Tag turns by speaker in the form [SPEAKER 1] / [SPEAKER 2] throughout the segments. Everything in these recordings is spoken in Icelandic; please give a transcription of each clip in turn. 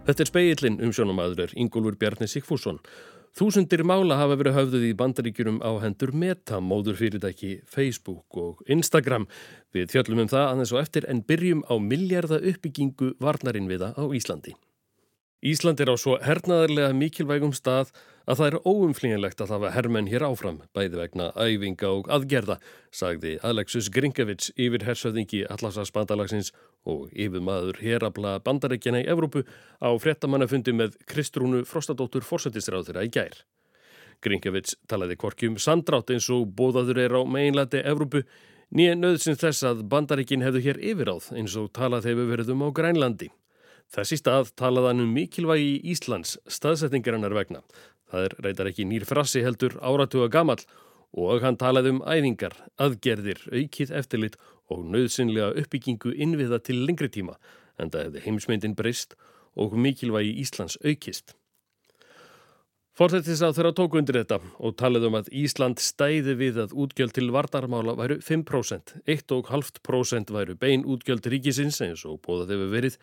[SPEAKER 1] Þetta spegillinn umsjónarmaður Ingólfur Bjarni Sigfússon. Þúsundir mála hafa verið höfðuð í Bandaríkjunum á hendur Meta, móðurfyrirtæki Facebook og Instagram. Við fjöllum það aðeins og eftir en byrjum á milljarða uppbyggingu varnarinnviða á Íslandi. Ísland á svo hernaðarlega mikilvægum stað að það óumflýjanlegt að hafa hermenn hér áfram, bæði vegna æfinga og aðgerða, sagði Alexis Grynkevich yfirhershöfðingi Atlantshafsbandalagsins og yfirmaður herafla Bandaríkjanna í Evrópu á fréttamannafundi með Kristrúnu Frostadóttur forsætisráðherra í gær. Grynkevich talaði hvorki samdrátt eins og boðaður á meginlandi Evrópu, né nauðsins þess að Bandaríkin hefðu hér yfirráð eins og talað hefur verið á Grænlandi. Þess í stað talaði hann mikilvægi Íslands staðsetningarinnar vegna. Það reyndar ekki nýr frasi heldur áratuga gamall og hann talaði æfingar, aðgerðir, aukið eftirlit og nauðsynlega uppbyggingu innviða til lengri tíma, enda hefði heimsmyndin breyst og mikilvægi Íslands aukist. Forsætisráðherra tók undir þetta og talaði að Ísland stæði við að útgjöld til varnarmála væru 5%, 1,5% væru bein útgjöld ríkisins eins og boðað hefur verið,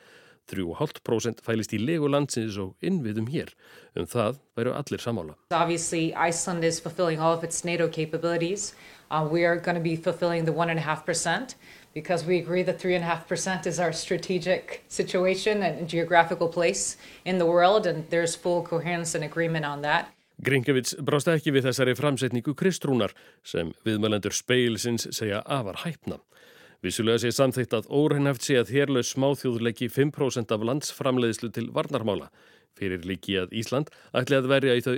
[SPEAKER 1] 3,5% fælist í legu landsins og innviðum hér. Það væru allir sammála.
[SPEAKER 2] Obviously, Iceland is fulfilling all of its NATO capabilities. We are going to be fulfilling the 1.5% because we agree that 3.5% is our strategic situation and geographical place in the world, and there's full coherence and agreement on that.
[SPEAKER 1] Grynkevich brást ekki við þessari framsetningu Kristrúnar sem viðmælendur Speilsins segja afar hæpna. Vissulega sé samþykkt að óraunhæft sé að herlaus smáþjóð leggi 5% af landsframleiðslu til varnarmála. Fyrir líki að Ísland ætli að verja í þau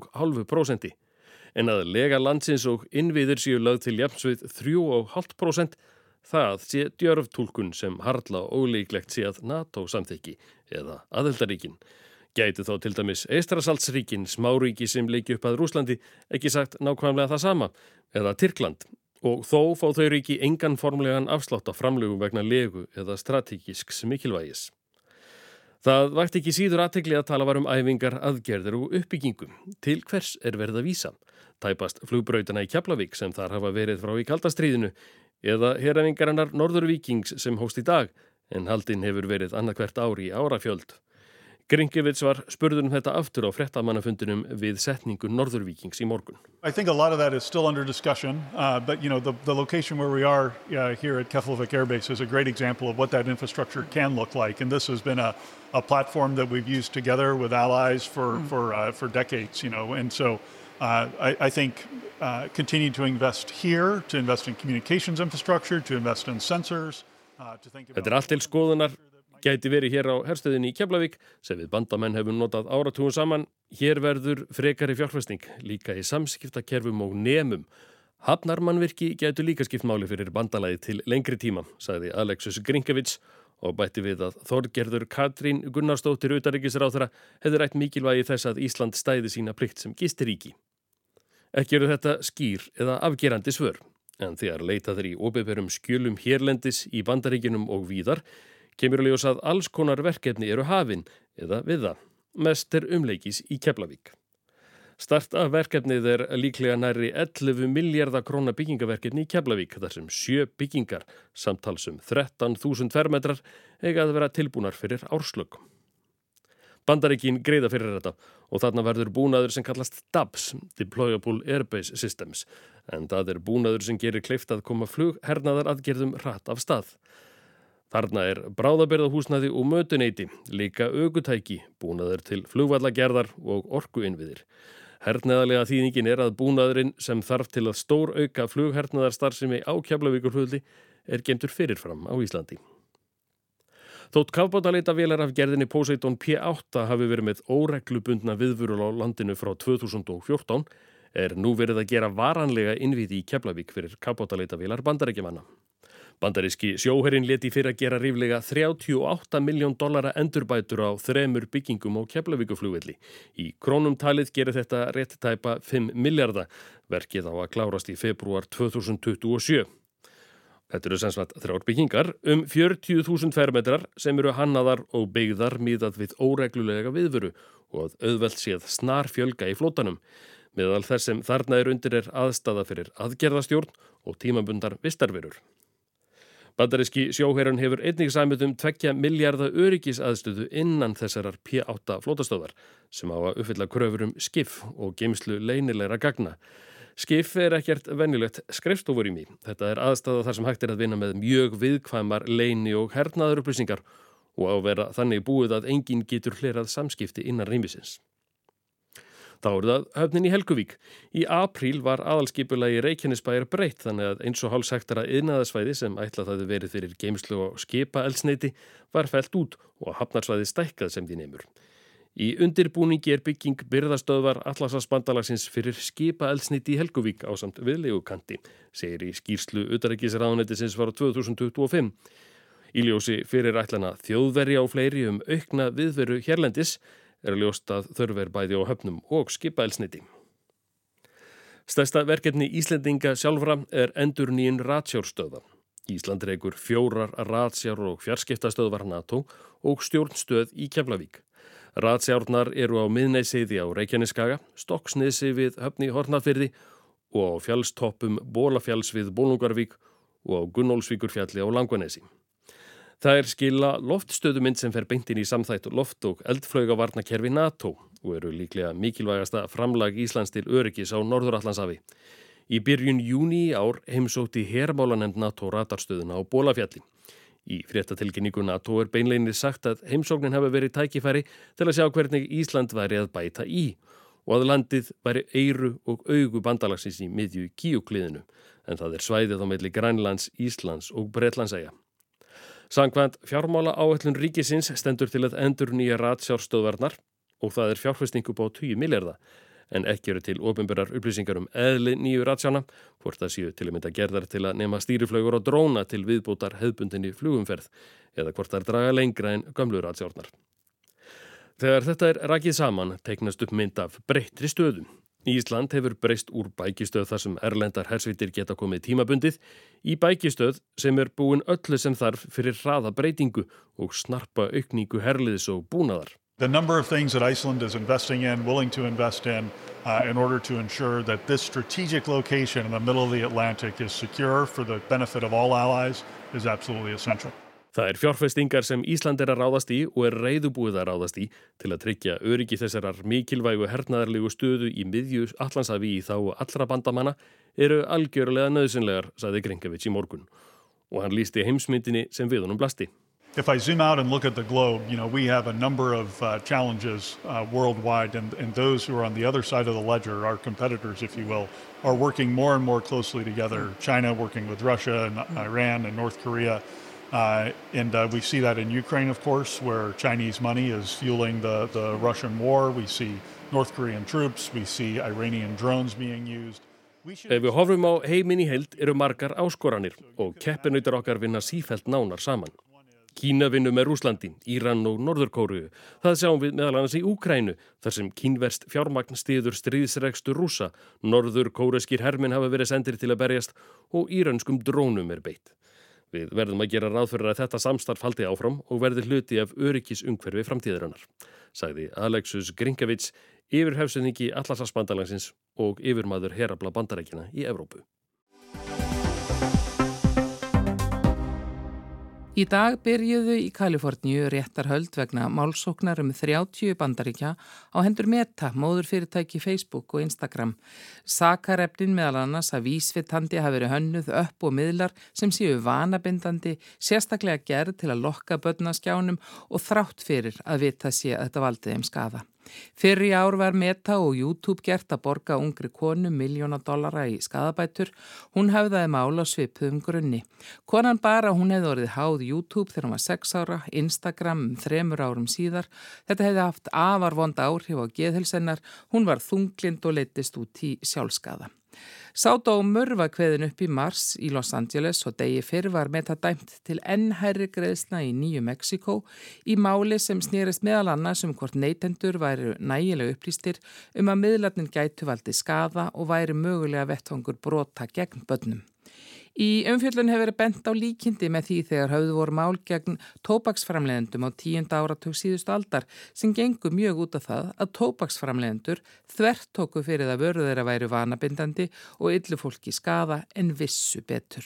[SPEAKER 1] 1,5%. En að lega landsins og innviðir séu lögð til jafns við 3,5%, það sé djörf túlkun sem harla ólíklegt sé að NATO samþykki eða aðildarríkin. Gæti þá til dæmis Eystrasaltsríkin, smáríki sem leiki upp að Rússlandi, ekki sagt nákvæmlega það sama, eða Tyrkland. Og þó fá þau ríki engan formlegan afslátt af framlögum vegna legu eða strategísks mikilvægis. Það vakti ekki síður athygli að tala var æfingar, aðgerðir og uppbyggingu. Til hvers verið að vísa? Tæpast flugbrautina í Keflavík sem þar hafa verið frá í kalda stríðinu eða heræfingarinnar Norðurvíkings sem hófst í dag en haldin hefur verið annað hvert ár í árafjöld. Grynkevich var spurður þetta aftur á fréttamannafundinum við setningu Norðurvíkings í morgun.
[SPEAKER 3] I think a lot of that is still under discussion, but you know the location where we are here at Keflavik Air Base is a great example of what that infrastructure can look like, and this has been a platform that we've used together with allies for decades, you know, and so I think continue to invest here, to invest in communications infrastructure, to invest in sensors, to think about.
[SPEAKER 1] Þetta allt til skoðunar. Gæti verið hér á herstöðinni í Keflavík sem við bandamenn hefum notað áratugum saman. Hér verður frekari fjárfesting, líka í samskiptakerfum og nemum. Hafnarmannvirki gætu líka skipt máli fyrir bandalagi til lengri tíma, sagði Alexis Grynkevich og bætti við að Þorgerður Katrín Gunnarsdóttir utanríkisráðherra hefði rætt mikilvægi þess að Ísland stæði sína plikt sem gistiríki. Ekki eru þetta skýr eða afgerandi svör, en þegar leitað í opinberum skjölum hérlendis í Bandaríkjunum og víðar, kemur ljós að alls konar verkefni eru hafin eða við það. Mest umleikis í Keflavík. Start af verkefnið líklega nærri 11 milljarða króna byggingaverkefni í Keflavík, þar sem 7 byggingar, samtals 13.000 fermetrar, eiga að vera tilbúnar fyrir árslög. Bandaríkin greiða fyrir þetta og þarna verður búnaður sem kallast DABS, Deployable Airbase Systems, en það búnaður sem gerir kleift að koma flughernaðar aðgerðum hratt af stað. Þarna bráðabirgðahúsnæði og mötuneyti, líka ökutæki, búnaður til flugvallagerðar og orkuinnviðir. Hernaðarlega þýðingin að búnaðurinn sem þarf til að stór auka flughernaðarstarfsemi á Keflavíkurflugvelli geymdur fyrirfram á Íslandi. Þótt kafbátaleitavélar af gerðinni Poseidon P8 hafi verið með óreglubundna viðvörun á landinu frá 2014, nú verið að gera varanlega innviði í Keflavík fyrir kafbátaleitavélar Bandaríkjamanna. Bandaríski sjóherinn lét í fyrra gera ríflega $38 milljón endurbætur á 3 byggingum á Keflavíkurflugvelli. Í krónum talið gerir þetta rétt tæpa 5 milljarða. Verkið á að klárast í febrúar 2027. Þetta sem sagt 3 byggingar 40.000 fermetrar sem hannaðar og byggðar miðað við óreglulega viðveru og að auðvelt séð snar fjölga í flótanum. Meðal þess sem þarna undir aðstaða fyrir aðgerðastjórn og tímabundar vistarverur. Bandaríski sjóherinn hefur einnig samið 2 milljarða öryggisaðstöðu innan þessarar P8 flótastöðvar sem á að uppfylla kröfur skif og geymslu leynilegra gagna. Skif ekkert venjulegt skrifstofurými. Þetta aðstaða þar sem hægt að vinna með mjög viðkvæmar leyni- og hernaðarupplýsingar og á að vera þannig búið að enginn getur hlerað samskipti innan rýmisins. Þá það höfnin í Helguvík. Í apríl var aðalskipulagi Reykjanesbæjar breytt þannig að 1,5 hektara iðnaðarsvæði sem ætlað hafði verið fyrir geymslu og skipaeldsneyti var fellt út og hafnarsvæði stækkað sem því nemur. Í undirbúningi bygging birgðastöðvar Atlantshafsbandalagsins fyrir skipaeldsneyti í Helguvík ásamt viðlegukanti, segir í skýrslu utanríkisráðuneytisins frá 2025. Í ljósi fyrir ætlana Þjóðverja og fleiri aukna viðveru hérlendis ljóst að þörf bæði á höfnum og skipaeldsneyti. Stærsta verkefni Íslendinga sjálfra endurnýjun ratsjárstöðva. Ísland rekur 4 ratsjár- og fjarskiptastöðvar NATO og stjórnstöð í Keflavík. Ratsjárnar eru á Miðnesheiði á Reykjanesskaga, Stokksnesi við Höfn í Hornafirði og á fjallstoppum Bolafjalls við Bolungarvík og á Gunnólfsvíkurfjalli á Langanesi. Það skila loftstöðumynd sem fer beint inn í samþætt loft- og eldflaugavarnakerfi NATO og eru líklega mikilvægasta framlag Íslands til öryggis á Norður-Atlantshafi. Í byrjun júní í ár heimsótti hermálanefnd NATO radarstöðuna á Bolafjalli. Í fréttatilkynningu NATO beinleinir sagt að heimsóknin hafi verið tækifæri til að sjá hvernig Ísland væri að bæta í og að landið væri eyru og augu bandalagsins í miðju Gígukliðinu, en það svæðið á milli Grænlands, Íslands og Bretlandseyja. Samkvæmt fjármála áætlun ríkisins stendur til að endurnýja ratsjárstöðvarnar og það fjárfesting upp á 10 milljarða, en ekki eru til opinberar upplýsingar eðli nýju ratsjána, hvort það séu til að mynda gerðar til að nema stýriflaugur og dróna til viðbótar hefðbundinni flugumferð eða hvort það draga lengra en gömlu ratsjárnar. Þegar þetta rakið saman teiknast upp mynd af breyttri stöðu. Ísland hefur breyst úr bækistöð þar sem erlendar hersveitir geta komið tímabundið í bækistöð sem búin öllu sem þarf fyrir hraða breytingu og snarpa aukningu herliðs og búnaðar.
[SPEAKER 3] The number of things that Iceland is investing in, willing to invest in order to ensure that this strategic location in the middle of the Atlantic is secure for the benefit of all allies is absolutely essential.
[SPEAKER 1] Það fjárfestingar sem Ísland að ráðast í og reiðubúið að ráðast í til að tryggja öryggi þessarar mikilvægu hernaðarlegu stöðu í miðju Atlantshafi í þá allra bandamanna eru algjörlega nauðsynlegar, sagði Gringovic í morgun. Og hann lýsti heimsmyndinni sem við honum blasti.
[SPEAKER 3] If I zoom out and look at the globe, we have a number of challenges worldwide, and those who are on the other side of the ledger, our competitors, if you will, are working more and more closely together. China working with Russia and Iran and North Korea. And we see that in Ukraine, of course, where Chinese money is fueling the Russian war. We see North Korean troops. We see Iranian drones being used.
[SPEAKER 1] Ef við horfum á heiminn í heild margar áskoranir og keppinautar okkar vinna sífellt nánar saman. Kína vinnur með Rússlandi, Íran og Norður-Kóreu. Það sjáum við meðal annars í Úkraínu, þar sem kínverskt fjármagn styður stríðsrekstur Rússa, norður-kóreskir hermenn hafa verið sendir til að berjast og írönskum drónum beitt. Við verðum að gera ráð fyrir að þetta samstarf haldi áfram og verði hluti af öryggisumhverfi framtíðarinnar, sagði Alexus Gringovic, yfirhefsöðingi Atlantshafsbandalagsins og yfirmaður herafla Bandaríkjanna í Evrópu.
[SPEAKER 4] Í dag byrjuðu í Kaliforníu réttarhöld vegna málsóknar 30 Bandaríkja á hendur Meta, móðurfyrirtæki Facebook og Instagram. Sakarefnin meðal annars að vísvitandi hafi verið hönnuð upp og miðlar sem séu vanabindandi, sérstaklega gerð til að lokka börn að skjánum og þrátt fyrir að vita sé að þetta valdi þeim skaða. Fyrr í ár var Meta og YouTube gert að borga ungri konu $1.000.000 í skaðabætur. Hún höfðaði mál á svipuðum grunni. Konan bara hún hefði orðið háð YouTube þegar hún var 6 ára, Instagram 3 árum síðar. Þetta hefði haft afar vonda áhrif á geðheilsu hennar. Hún var þunglynd og leiddist út í sjálfskaða. Sá dómur var kveðinn upp í mars í Los Angeles og degi fyrr var Meta dæmt til enn hærri greiðslna í Nýju Mexíkó í máli sem snerist meðal annars hvort neytendur væru nægilega upplýstir að miðlarnir gætu valdið skaða og væri mögulega vettvangur brota gegn börnum. Í umfjöllun hefur verið bent á líkindi með því þegar höfðu voru mál gegn tóbaksframleiðendum á 10. áratug síðustu aldar sem gengur mjög út af það að tóbaksframleiðendur þvert tóku fyrir það vörur þeirra væru vanabindandi og yllu fólki skaða en vissu betur.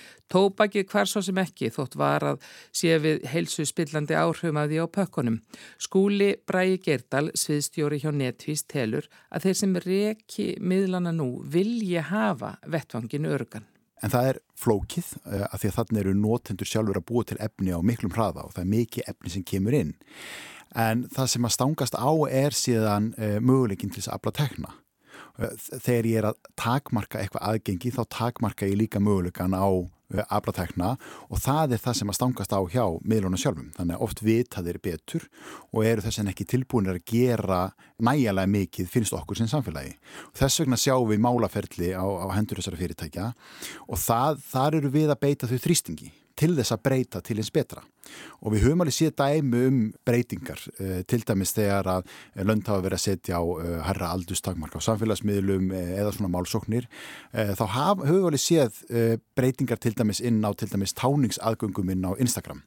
[SPEAKER 4] Tóbakið hvar svo sem ekki þótt var að sé við heilsu spillandi áhrifum af því á pökkunum. Skúli Bragi Geirdal, sviðstjóri hjá Netvís, telur að þeir sem reki miðlana nú vilji hafa vettvangin öruggan.
[SPEAKER 5] En það flókið af því að þarna eru notendur sjálfur að búa til efni á miklum hraða og það mikið efni sem kemur inn. En það sem að stangast á síðan möguleikinn til þess að afla tekna. Þegar ég að takmarka eitthvað aðgengi þá takmarka ég líka möguleikan á aflatekna og það það sem að stangast á hjá miðlunum sjálfum. Þannig að oft vita þeir betur og eru þess vegna ekki tilbúinir að gera nægilega mikið finnst okkur sem samfélagi. Þess vegna sjáum við málaferli á hendur þessara fyrirtækja og þar eru við að beita þau þrýstingi til þess að breyta til eins betra. Og við höfum alveg séð dæmi breytingar, til dæmis þegar að lönd hafa verið að setja á hærra aldurstakmark á samfélagsmiðlum eða svona málsóknir, þá höfum við alveg séð breytingar til dæmis inn á til dæmis táningsaðgöngum inn á Instagram.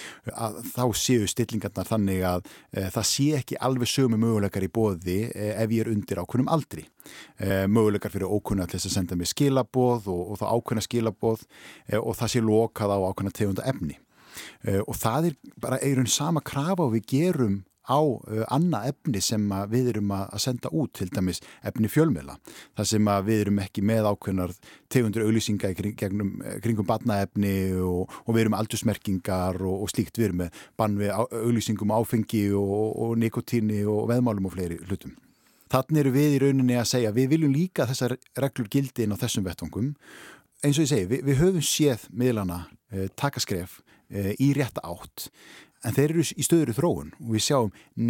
[SPEAKER 5] Að þá séu stillingarnar þannig að það sé ekki alveg sömu möguleikar í boði ef ég undir ákveðnum aldri. Möguleikar fyrir ókunna til þess að senda mig skilaboð og það ákveðna skilaboð og það sé lokað á ákveðna tegunda efni. Og það bara einhvern sama krafa og við gerum á annað efni sem við erum að senda út, til dæmis efni fjölmiðla. Það sem við erum ekki með ákveðnar tegundur auglýsinga kringum barnaefni og við erum aldursmerkingar og slíkt. Við erum með bann við auglýsingum áfengi og nikotíni og veðmálum og fleiri hlutum. Þannig eru við í rauninni að segja við viljum líka þessar reglur gildi inn á þessum vettvangum. Eins og ég segi, við höfum séð miðlana taka skref í rétta átt. En þeir eru í stöðuri þróun og við sjáum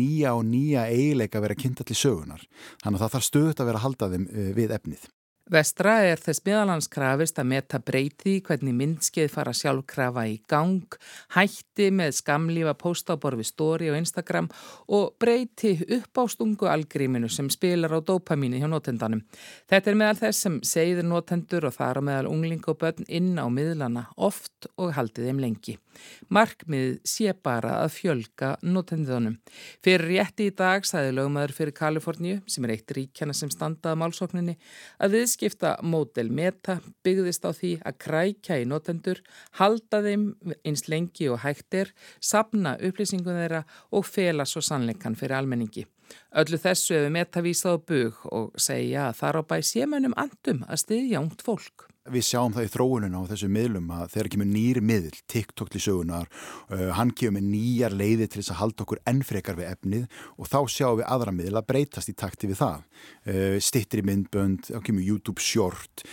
[SPEAKER 5] nýja eiginleika vera kynnta til sögunar. Þannig að það þarf stöðugt að vera að halda þeim við efnið.
[SPEAKER 4] Vestra þess meðalans krafist að meta breyti hvernig myndskeið fara sjálfkrafa í gang, hætti með skamlífa póstaborð við story og Instagram og breyti uppástungu algríminu sem spilar á dópamíni hjá notendanum. Þetta meðal þess sem segir notendur og þar á meðal ungling og börn inn á miðlana oft og haldið þeim lengi. Markmið sé bara að fjölga notendunum. Fyrir rétti í dag sagði lögmaður fyrir Kaliforníu, sem eitt ríkjanna sem standaði málsókninni, að viðskiptamódel Meta byggðist á því að krækja í notendur, halda þeim eins lengi og hægt safna upplýsingum þeirra og fela svo sannleikann fyrir almenningi. Öllu þessu hefur Meta vísað á bug og segja að þar á bæ sé mönnum andum að styðja ungt fólk.
[SPEAKER 5] Við sjáum það í þróunina á þessu miðlum að þegar kemur nýr miðl, TikTok til sögunar, hann kemur með nýjar leiðir til þess að halda okkur enn frekar við efnið og þá sjáum við aðra miðl að breytast í takti við það. Styttri myndbönd, þá kemur YouTube Short,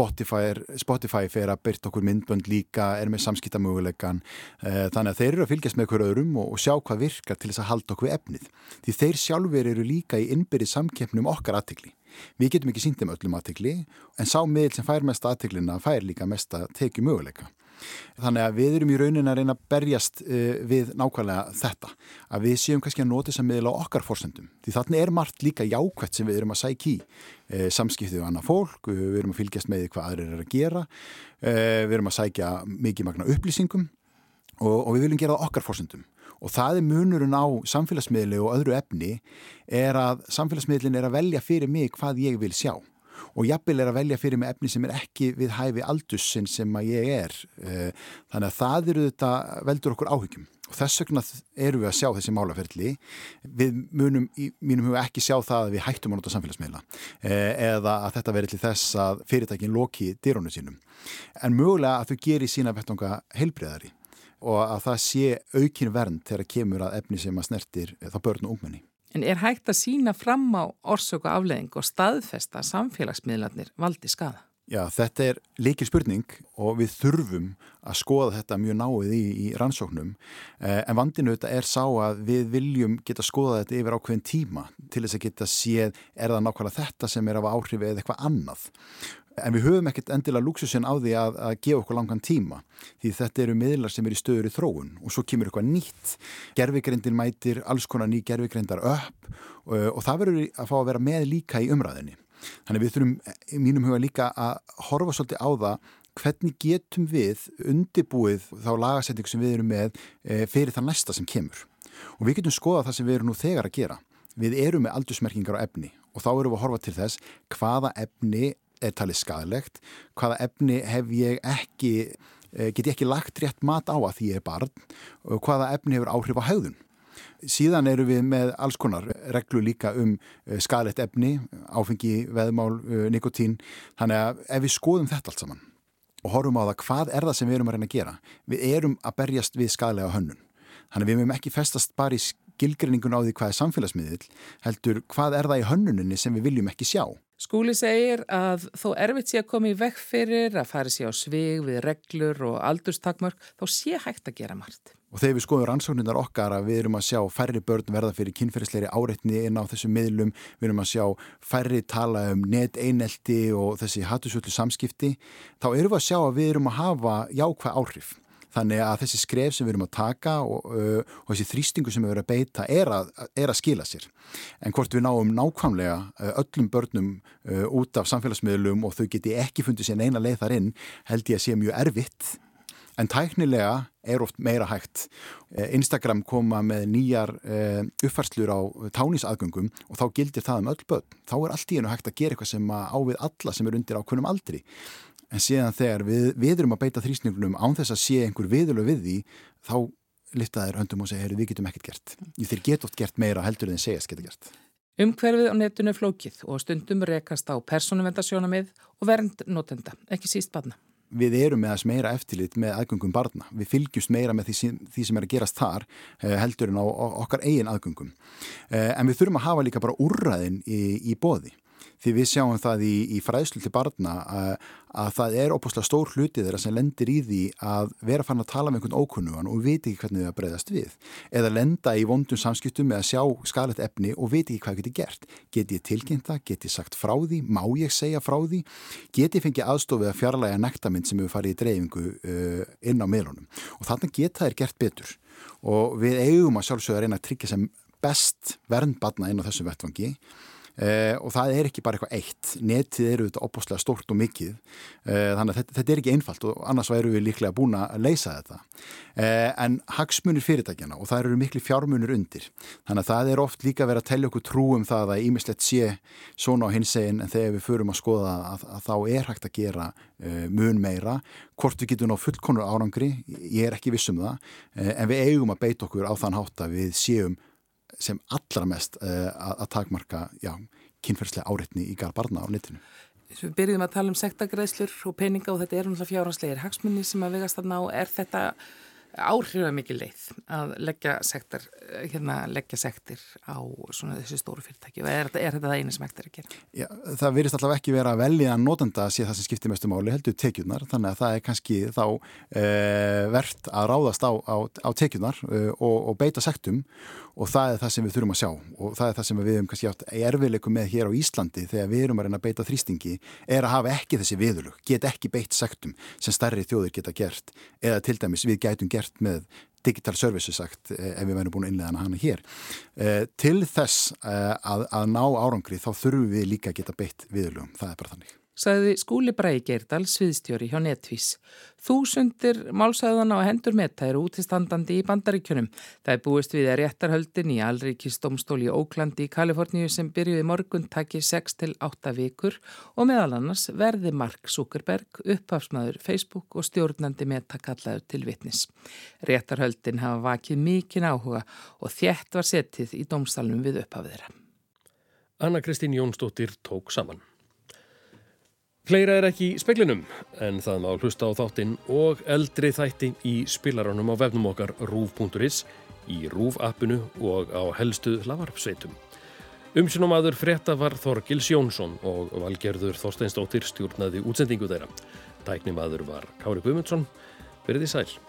[SPEAKER 5] Spotify fer að byrta okkur myndbönd líka, með samskiptamöguleikan. Þannig að þeir eru að fylgjast með hver öðrum og sjá hvað virkar til þess að halda okkur við efnið. Því þeir sjálfur eru líka í innbyrðis samkeppni okkar athygli. Við getum ekki sýnt þeim öllum athygli, en sá miðl sem fær mesta athyglina fær líka mesta tekið möguleika. Þannig að við erum í rauninni að reyna að berjast við nákvæmlega þetta, að við séum kannski að nota þess að miðla á okkar forsendum. Því þarna margt líka jákvætt sem við erum að sækja í, samskiptið við annað fólk, við erum að fylgjast með hvað aðrir eru að gera, við erum að sækja mikið magna upplýsingum og við viljum gera það okkar forsendum. Og það munurinn á samfélagsmiðli og öðru efni að samfélagsmiðlin að velja fyrir mig hvað ég vil sjá. Og jafnvel að velja fyrir mig efni sem ekki við hæfi aldursin sem að ég Þannig að það þetta veldur okkur áhyggjum. Og þess vegna erum við að sjá þessi málaferli. Við munum í mínum huga ekki sjá það að við hættum að nota samfélagsmiðla. Eða að þetta veri til þess að fyrirtækin loki dyrunum sínum. En mögulega að þau geri sína vettvanga heilbrigðari. Og að það sé aukin vernd þegar kemur að efni sem að snertir það börn og ungmenni.
[SPEAKER 4] En hægt að sýna fram á orsök og afleiðing og staðfesta samfélagsmiðlarnir valdi skaða?
[SPEAKER 5] Já, þetta lykilspurning og við þurfum að skoða þetta mjög náið í rannsóknum. En vandinu þetta sá að við viljum geta skoða þetta yfir ákveðin tíma til þess að geta séð það nákvæmlega þetta sem af áhrifi eða eitthvað annað. En við höfum ekkert endilega lúksusinn á því að gefa okkur langan tíma því þetta eru miðlar sem í stöðuri þróun og svo kemur eitthvað nýtt. Gervigreindin mætir alls konar ný gervigreindar upp og það verður að fá að vera með líka í umræðinni. Þannig við þurfum í mínum huga líka að horfa svolítið á það hvernig getum við undirbúið þá lagasetningu sem við erum með fyrir það næsta sem kemur. Og við getum skoðað það sem við erum nú þegar að gera. Við erum með aldursmerkingar á efni og þá erum við að horfa til þess hvaða efni er talið skaðlegt, hvaða efni get ég ekki lagt rétt mat á að því ég er barn og hvaða efni hefur áhrif á hegðun. Síðan erum við með alls konar reglu líka skaðlegt efni, áfengi, veðmál, nikotín. Þannig að ef við skoðum þetta allt saman og horfum á það hvað er það sem við erum að reyna að gera. Við erum að berjast við skaðlega hönnun. Þannig að við mögum ekki festast bara í skilgreiningun á því hvað er samfélagsmiðill, heldur hvað er það í hönnuninni sem við viljum ekki sjá.
[SPEAKER 4] Skúli segir að þó erfitt sé að koma í veg fyrir að fara sér á svig við reglur og aldurstakmörk, þá sé hægt að gera margt.
[SPEAKER 5] Og þegar við skoðum rannsóknirnar okkar að við erum að sjá færri börn verða fyrir kynferðislegri áreitni inn á þessum miðlum, við erum að sjá færri tala neteinelti og þessi hatursvöldu samskipti, þá erum við að sjá að við erum að hafa jákvæð áhrif. Þannig að þessi skref sem við erum að taka og þessi þrýstingu sem við erum að beita er að skila sér. En hvort við náum nákvæmlega öllum börnum út af samfélagsmiðlum og þau geti ekki fundið sér neina leið þar inn, held ég að sé mjög erfitt. En tæknilega er oft meira hægt. Instagram koma með nýjar uppfærslur á táningsaðgöngum og þá gildir það öll börn. Þá er allt í einu hægt að gera eitthvað sem á við alla sem er undir ákveðnum aldri. En síðan þegar við erum að beita þrýsningunum án þess að sé einhver viðurlög við því, þá lyfta þeir höndum og segja, við getum ekkert gert. Þeir geta oft gert meira heldur en segjast geta gert.
[SPEAKER 4] Umhverfið á netinu er flókið og stundum rekast á persónuverndarsjónarmið og vernd notenda, ekki síst barna.
[SPEAKER 5] Við erum með þess meira eftirlit með aðgöngum barna. Við fylgjumst meira með því sem er að gerast þar heldur en á okkar eigin aðgöngum. En við þurfum að hafa líka bara úrræðin í boði. Því við sjáum það í fræðslu til barna að það er óbúslega stór hluti þeirra sem lendir í því að vera farin að tala með einhvern ókunnugan og viti ekki hvernig það bregðast við. Eða lenda í vondum samskiptum með að sjá skaðlegt efni og viti ekki hvað geti gert. Geti ég tilkynnt það? Geti ég sagt frá því? Má ég segja frá því? Geti ég fengið aðstofið að fjarlæga nektamind sem hefur farið í dreifingu inn á miðlunum? Og þarna geta þeir gert betur. Og við eigum að sjálfsögða að reyna að tryggja sem best vernd barna inn á þessum vettvangi. Og það er ekki bara eitthvað eitt. Netið eru þetta opaslega stórt og mikið, þannig að þetta er ekki einfalt og annars væru við líklega búin að leysa þetta. En hagsmunir fyrirtækjana og það eru miklu fjármunir undir. Þannig að það er oft líka verið að telja okkur trú það að ýmislegt sé svona á hinsegin en þegar við förum að skoða að þá er hægt að gera mun meira. Hvort við getum ná fullkomnur árangri, ég er ekki viss það, en við eigum að beita okkur á þann hátt að við séum sem allra mest að takmarka kynferðislega áreitni í garð barna á netinu.
[SPEAKER 4] Við byrjum að tala sektargreiðslur og peninga og þetta eru fjárhagslegir hagsmunir sem að vegast þarna á. Er þetta áhrifamikil leið að leggja sektir á svona þessi stóru fyrirtæki? Er þetta það eina sem hægt er að gera? Já,
[SPEAKER 5] það virðist allavega ekki vera velja notenda að sé það sem skiptir mestu máli, heldur tekjurnar, þannig að það er kannski þá vert að ráðast á tekjurnar og beita sektum og það er það sem við þurfum að sjá og það er það sem við höfum kannski átt erfiðleikum með hér á Íslandi þegar við erum að reyna að beita þrýstingi er að hafa ekki þessi viðurlög, get ekki beitt sektum sem stærri þjóðir geta gert eða til dæmis við gætum gert með digital services ef við verðum búin að innleiða hana hér. Til þess að ná árangri þá þurfum við líka að geta beitt viðurlögum, það er bara þannig.
[SPEAKER 4] Sagði Skúli Bragi Geirdal, sviðstjóri hjá Netvís. Þúsundir málshöfðana á hendur Meta eru útistandandi í Bandaríkjunum. Það er búist við að réttarhöldin í Alríkisdómstóli í Oaklandi í Kaliforníu sem byrjuði morgun taki 6 til 8 vikur og meðal annars verði Mark Zuckerberg, upphafsmaður Facebook og stjórnandi Meta kallaður til vitnis. Réttarhöldin hafa vakið mikinn áhuga og þétt var setið í dómsalnum við upphafið þeirra.
[SPEAKER 1] Anna Kristín Jónsdóttir tók saman. Fleira er ekki í speglinum, en það má hlusta á þáttinn og eldri þætti í spilaranum á vefnum okkar ruv.is, í RÚV-appinu og á helstu hlaðvarpsveitum. Umsjónarmaður frétta var Þorgils Jónsson og Valgerður Þorsteinsdóttir stjórnaði útsendingu þeirra. Tæknimaður var Kári Guðmundsson. Verið þið sæl.